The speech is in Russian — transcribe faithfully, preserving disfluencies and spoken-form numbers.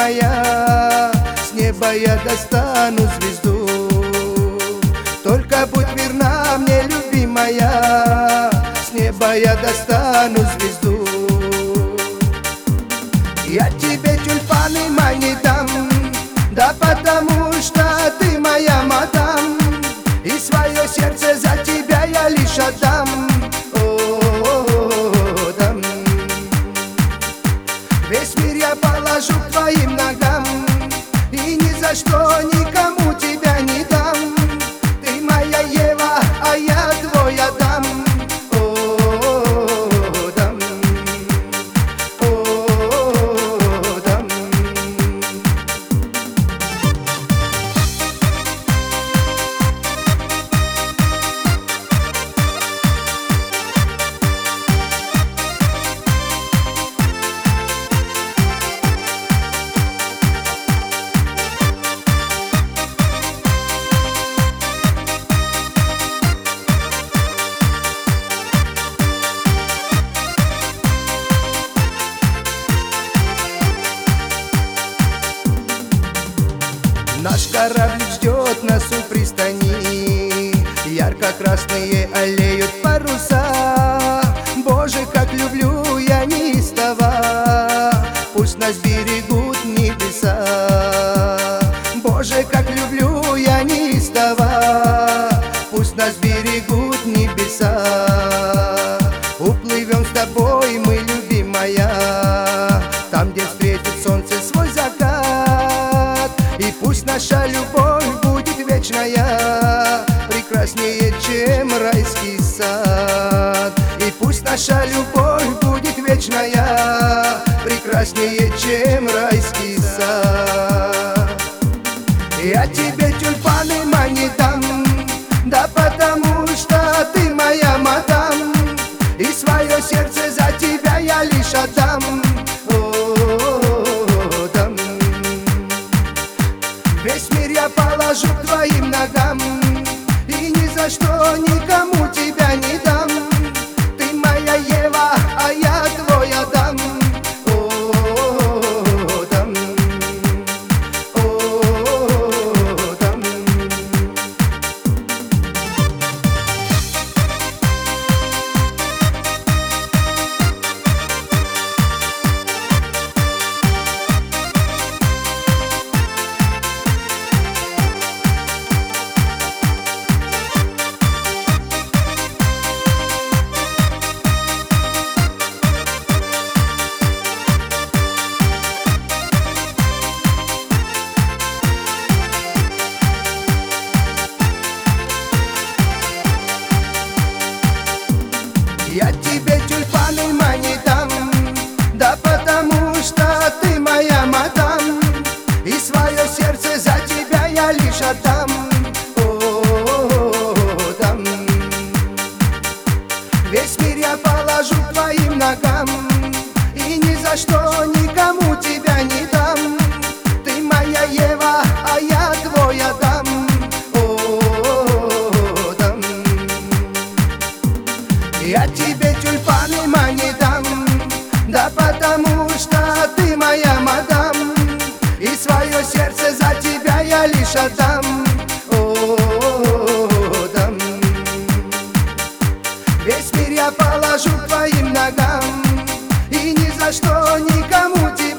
моя, с неба я достану звезду. Только будь верна мне, любимая, с неба я достану звезду. Я тебе тюльпаны не дам, да потому что ты моя мадам, и свое сердце за тебя я лишь отдам. О, дам. Весь мир я положу к твоим ногам, и ни за что никому тебя не дам. Ты моя Ева, а я твой Адам. О, дам. О, дам. Наш корабль ждет нас у пристани, ярко-красные аллеют паруса. Боже, как люблю я неистово, пусть нас берегут небеса. Боже, как люблю я неистово, пусть нас берегут небеса. Уплывем с тобой мы, любимая, там, где встретит солнце свой закат. И пусть наша любовь будет вечная, прекраснее, чем райский сад. И пусть наша любовь будет вечная, прекраснее, чем райский сад. Я тебе тюльпаны не дам, да потому что ты моя мадам, и свое сердце за тебя я лишь отдам. Весь мир я положу к твоим ногам, и ни за что никому тебя не дам. Ты моя Ева, а я твой Адам. О, дам. О, дам. Я тебе тюльпаны не дам, да потому что ты моя мадам, и свое сердце за тебя я лишь отдам. О, дам. Весь мир я положу к твоим ногам, и ни за что никому тебя не дам. Ты моя Ева, а я твой Адам. О, дам. Я тебе тюльпаны не дам, да потому что ты моя мадам, и свое сердце за тебя я лишь отдам. О, дам. Весь мир я положу к твоим ногам, и ни за что никому тебя